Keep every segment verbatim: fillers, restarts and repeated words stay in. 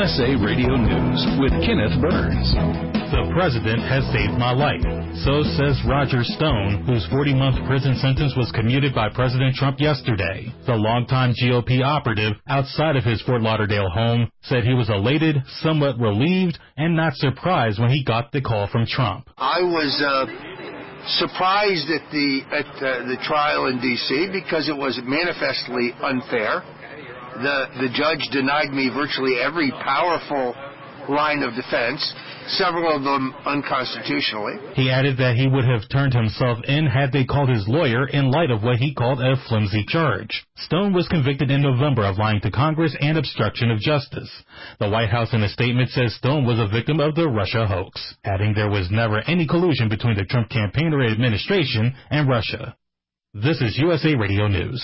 S A Radio News with Kenneth Burns. The president has saved my life. So says Roger Stone, whose forty-month prison sentence was commuted by President Trump yesterday. The longtime G O P operative outside of his Fort Lauderdale home said he was elated, somewhat relieved, and not surprised when he got the call from Trump. I was uh, surprised at the at uh, the trial in D C because it was manifestly unfair. The the judge denied me virtually every powerful line of defense, several of them unconstitutionally. He added that he would have turned himself in had they called his lawyer in light of what he called a flimsy charge. Stone was convicted in November of lying to Congress and obstruction of justice. The White House in a statement says Stone was a victim of the Russia hoax, adding there was never any collusion between the Trump campaign or administration and Russia. This is U S A Radio News.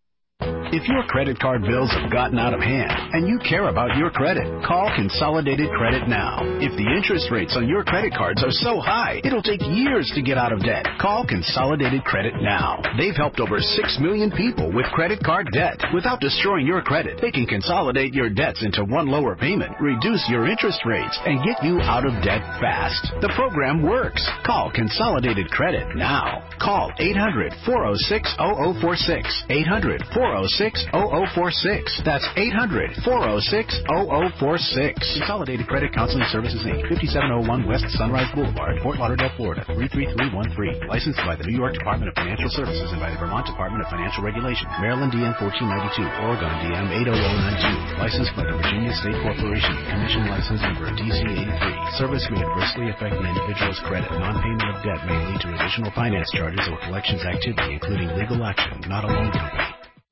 If your credit card bills have gotten out of hand and you care about your credit, call Consolidated Credit now. If the interest rates on your credit cards are so high, it'll take years to get out of debt. Call Consolidated Credit now. They've helped over six million people with credit card debt. Without destroying your credit, they can consolidate your debts into one lower payment, reduce your interest rates, and get you out of debt fast. The program works. Call Consolidated Credit now. Call eight hundred, four oh six, oh oh four six. eight hundred, four oh six, oh oh four six. That's eight hundred, four oh six, oh oh four six. Consolidated Credit Counseling Services, Incorporated, fifty-seven oh one West Sunrise Boulevard, Fort Lauderdale, Florida, three three three one three. Licensed by the New York Department of Financial Services and by the Vermont Department of Financial Regulation. Maryland D N fourteen ninety-two, Oregon D M eight oh oh nine two. Licensed by the Virginia State Corporation. Commission license number D C eighty-three. Service may adversely affect the individual's credit. Non-payment of debt may lead to additional finance charges or collections activity, including legal action, not a loan company.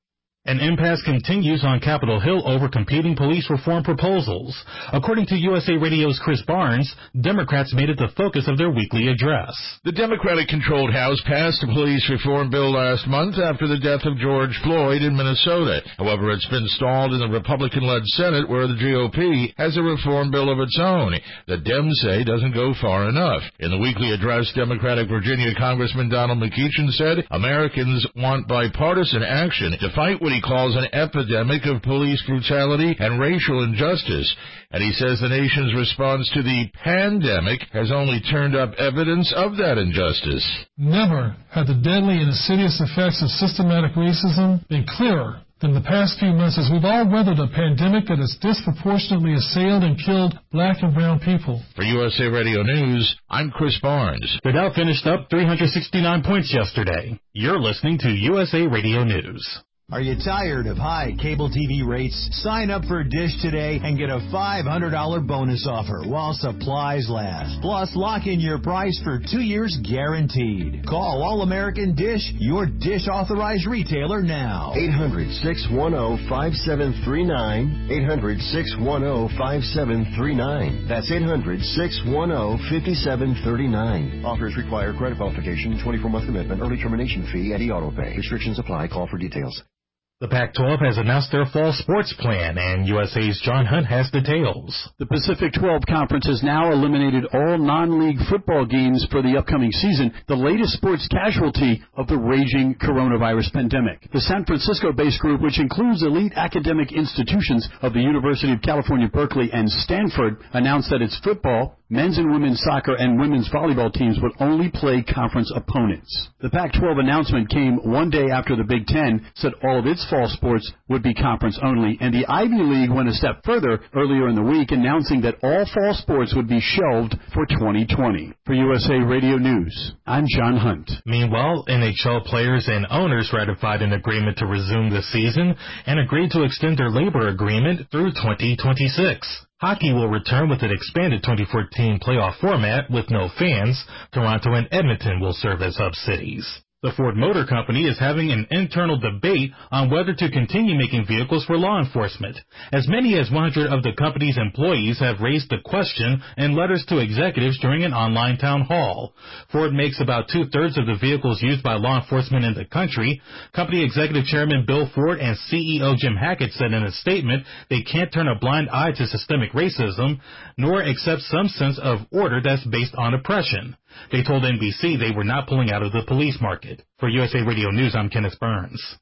An impasse continues on Capitol Hill over competing police reform proposals. According to U S A Radio's Chris Barnes, Democrats made it the focus of their weekly address. The Democratic-controlled House passed a police reform bill last month after the death of George Floyd in Minnesota. However, it's been stalled in the Republican-led Senate, where the G O P has a reform bill of its own that Dems say doesn't go far enough. In the weekly address, Democratic Virginia Congressman Donald McEachin said Americans want bipartisan action to fight what he calls an epidemic of police brutality and racial injustice. And he says the nation's response to the pandemic has only turned up evidence of that injustice. Never have the deadly and insidious effects of systematic racism been clearer than the past few months as we've all weathered a pandemic that has disproportionately assailed and killed black and brown people. For U S A Radio News, I'm Chris Barnes. The Dow finished up three hundred sixty-nine points yesterday. You're listening to U S A Radio News. Are you tired of high cable T V rates? Sign up for Dish today and get a five hundred dollars bonus offer while supplies last. Plus, lock in your price for two years guaranteed. Call All-American Dish, your Dish authorized retailer now. eight hundred, six one zero, five seven three nine. eight hundred, six one zero, five seven three nine. That's eight hundred, six one zero, five seven three nine. Offers require credit qualification, twenty-four month commitment, early termination fee, and e-auto pay. Restrictions apply. Call for details. The Pac twelve has announced their fall sports plan, and U S A's John Hunt has details. The Pacific twelve Conference has now eliminated all non-league football games for the upcoming season, the latest sports casualty of the raging coronavirus pandemic. The San Francisco-based group, which includes elite academic institutions of the University of California, Berkeley, and Stanford, announced that its football, men's and women's soccer, and women's volleyball teams would only play conference opponents. The Pac twelve announcement came one day after the Big Ten said all of its fall sports would be conference only, and the Ivy League went a step further earlier in the week, announcing that all fall sports would be shelved for twenty twenty. For U S A Radio News, I'm John Hunt. Meanwhile, N H L players and owners ratified an agreement to resume the season and agreed to extend their labor agreement through twenty twenty-six. Hockey will return with an expanded twenty fourteen playoff format with no fans. Toronto and Edmonton will serve as hub cities. The Ford Motor Company is having an internal debate on whether to continue making vehicles for law enforcement. As many as one hundred of the company's employees have raised the question in letters to executives during an online town hall. Ford makes about two-thirds of the vehicles used by law enforcement in the country. Company Executive Chairman Bill Ford and C E O Jim Hackett said in a statement they can't turn a blind eye to systemic racism, nor accept some sense of order that's based on oppression. They told N B C they were not pulling out of the police market. For U S A Radio News, I'm Kenneth Burns.